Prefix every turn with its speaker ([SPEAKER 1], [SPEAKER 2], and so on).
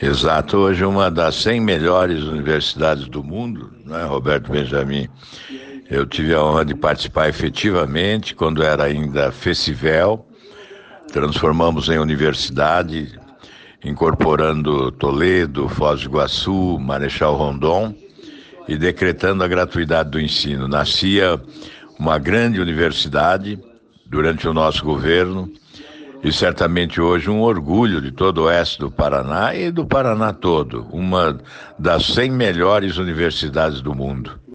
[SPEAKER 1] Exato, hoje uma das 100 melhores universidades do mundo, não é, Roberto Benjamin? Eu tive a honra de participar efetivamente quando era ainda Festivel, transformamos em universidade, incorporando Toledo, Foz do Iguaçu, Marechal Rondon e decretando a gratuidade do ensino. Nascia uma grande universidade durante o nosso governo e certamente hoje um orgulho de todo o oeste do Paraná e do Paraná todo, uma das 100 melhores universidades do mundo.